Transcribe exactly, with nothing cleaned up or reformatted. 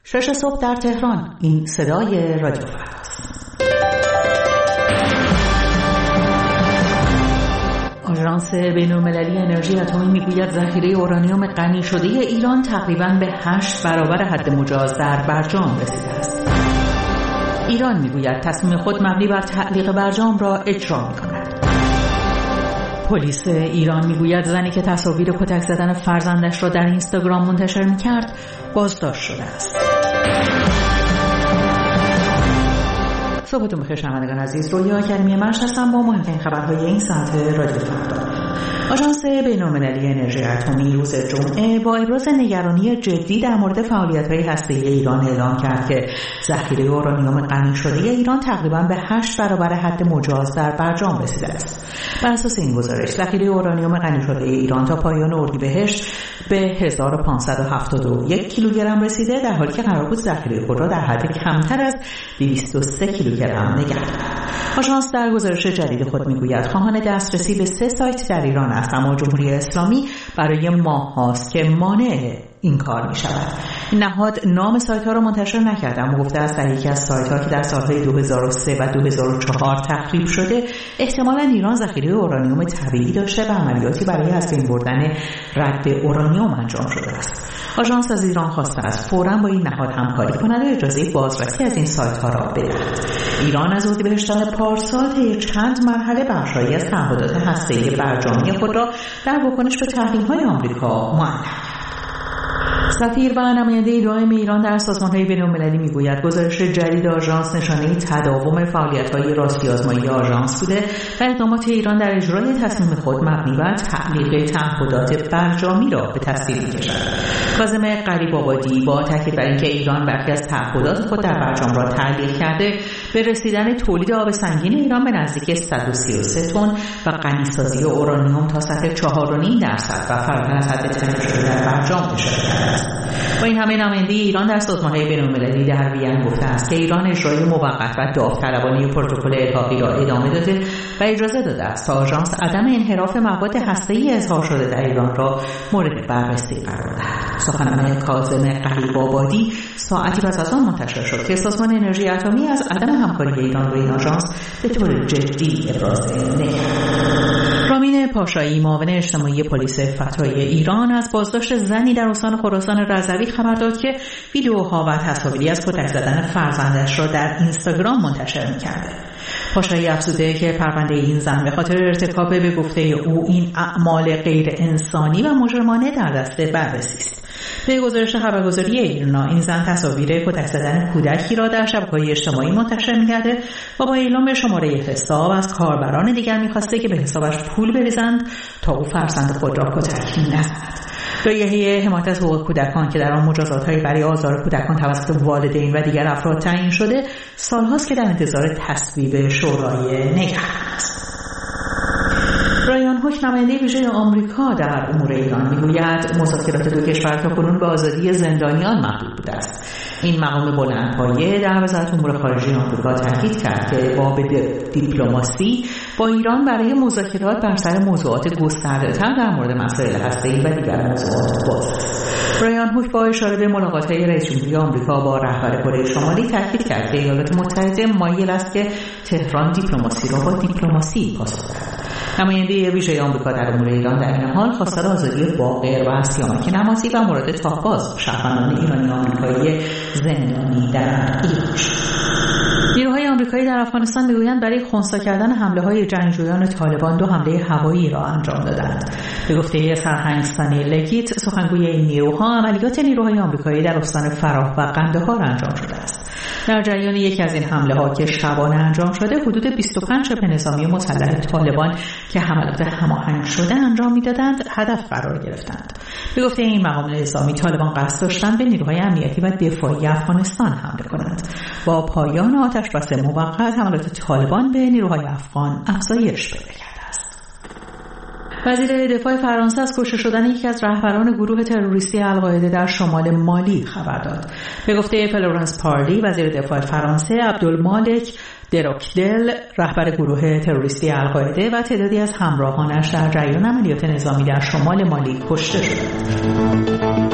شش صبح در تهران. این صدای رادیو فرداست. آژانس بین‌المللی انرژی اتمی میگوید ذخیره اورانیوم غنی شده ایران تقریباً به هشت برابر حد مجاز در برجام رسیده است. ایران میگوید تصمیم خود مبنی بر تعلیق برجام را اجرا می‌کند. پلیس ایران میگوید زنی که تصاویر کتک زدن فرزندش را در اینستاگرام منتشر می‌کرد بازداشت شده است. صبحتون بخیر شنوندگان عزیز، رویا کریمی مرش هستم با مهمترین خبرهای این ساعت رادیو فردا. آژانس بین‌المللی انرژی اتمی روز جمعه با ابراز نگرانی جدی در مورد فعالیت‌های هسته‌ای ایران اعلام کرد که ذخیره اورانیوم غنی شده ایران تقریباً به هشت برابر حد مجاز در برجام رسیده است. بر اساس این گزارش ذخیره اورانیوم غنی شده ایران تا پایان اردیبهشت به هزار و پانصد و هفتاد و یک کیلوگرم رسیده، در حالی که قرار بود ذخیره خود را در حد کمتر از دویست و سه کیلوگرم نگه دارد. آژانس در گزارش جدید خود میگوید خواهان دسترسی به سه سایت در ایران است، اما جمهوری اسلامی برای ماه هاست که مانع این کار می شود. این نهاد نام سایت ها را منتشر نکرده، اما گفته است در یکی از سایت ها که در سالهای دو هزار و سه و دو هزار و چهار تخریب شده احتمالاً ایران ذخیره اورانیوم طبیعی داشته و عملیاتی برای از بین بردن رد اورانیوم انجام شده است. آژانس از ایران خواسته است فوراً با این نهاد همکاری کند و اجازه بازرسی از این سایت ها را بدهد. ایران از اردیبهشت پارسال طی چند مرحله بخش‌هایی از تعهدات هسته‌ای برجامی خود را در واکنش به تحریم‌های آمریکا معلق کرد. سفیر و نماینده دائم ایران در سازمان‌های بین‌المللی میگوید گزارش جدید آژانس نشانه تداوم فعالیت‌های راستی آزمایی آژانس بوده و اقدامات ایران در اجرای تصمیم خود مبنی بر تعلیق تعهدات برجامی را به تصویر می‌کشد. کاظم غریب‌آبادی با تاکید بر اینکه ایران برخی از تعهدات خود در برجام را تعلیق کرده، به رسیدن تولید آب سنگین ایران به نزدیک صد و سی و سه تن و غنی‌سازی اورانیوم تا سطح چهار و نیم درصد و فراتر از حد تعیین شده در برجام اشاره کرده است. با این همه نماینده ایران در سازمان‌های بین‌المللی در وین گفته است که ایران اجرای موقت و داوطلبانه پروتکل الحاقی را ادامه داده و اجازه داده است تا آژانس عدم انحراف مواد هسته‌ای اظهار شده در ایران را مورد بررسی قرار دهد. سخنان کاظم غریب‌آبادی ساعتی پس از آن منتشر شد که سازمان انرژی اتمی از عدم همکاری ایران با این آژانس به طور جدی ابراز نگرانی. رامین پاشایی معاون اجتماعی پلیس فتای ایران از بازداشت زنی در استان خراسان رضوی خبر داد که ویدیوها و تصاویری از کتک زدن فرزندش را در اینستاگرام منتشر می‌کرده. پاشایی افزوده که پرونده این زن به خاطر ارتکاب به گفته او این اعمال غیر انسانی و مجرمانه در دست بررسی است. به گزارش خبرگزاری ایرنا این زن تصاویر کتک زدن کودکی را در شبکه‌های اجتماعی منتشر می‌کرده و با اعلام شماره حساب از کاربران دیگر می‌خواسته که به حسابش پول بریزند تا او فرزند خود را کتک نزند. لایحه حمایت از حقوق کودکان که در آن مجازات‌هایی برای آزار کودکان توسط والدین و دیگر افراد تعیین شده، سال‌هاست که در انتظار تصویب شورای نگهبان است. رایان هوک نماینده ویژه آمریکا در امور ایران میگوید مذاکرات دو کشور تاکنون به آزادی زندانیان محدود بوده است. این مقام بلندپایه در وزارت امور خارجه آمریکا تاکید کرد که باب دیپلماسی با ایران برای مذاکرات بر سر موضوعات گسترده‌تر در مورد مسائل هسته‌ای و دیگر موضوعات باز است. رایان هوک با اشاره به ملاقات‌های رئیس جمهوری آمریکا با رهبر کره شمالی تاکید کرد که ایالات متحده مایل است که تهران دیپلماسی را با دیپلماسی پاسخ دهد. نماینده ویژه آمریکا در امور ایران در این حال خواستار آزادی باقر و سیامک نمازی و مورد تاخاز شهروندان ایرانی آمریکایی زندانی در ایران شد. نیروهای آمریکایی در افغانستان میگویند برای خنثی کردن حمله‌های جنگجویان طالبان دو حمله هوایی را انجام دادند. به گفته سرهنگ سانی لگیت سخنگوی این نیروها، عملیات نیروهای آمریکایی در استان فراه و قندهار انجام شده است. در جریان یکی از این حمله‌ها که شبانه انجام شده، حدود بیست و پنج شبه نظامی مسلح طالبان که حملات هماهنگ شده انجام می‌دادند هدف قرار گرفتند. به گفته این مقام نظامی، طالبان قصد داشتند به نیروهای امنیتی و دفاعی افغانستان حمله کنند. با پایان آتش‌بس موقت، حملات طالبان به نیروهای افغان افزایش پیدا کرد. وزیر دفاع فرانسه از کشته شدن یکی از رهبران گروه تروریستی القاعده در شمال مالی خبر داد. به گفته فلورانس پارلی، وزیر دفاع فرانسه، عبدالمالک دروکدل، رهبر گروه تروریستی القاعده و تعدادی از همراهانش در جریان عملیات نظامی در شمال مالی کشته شدند.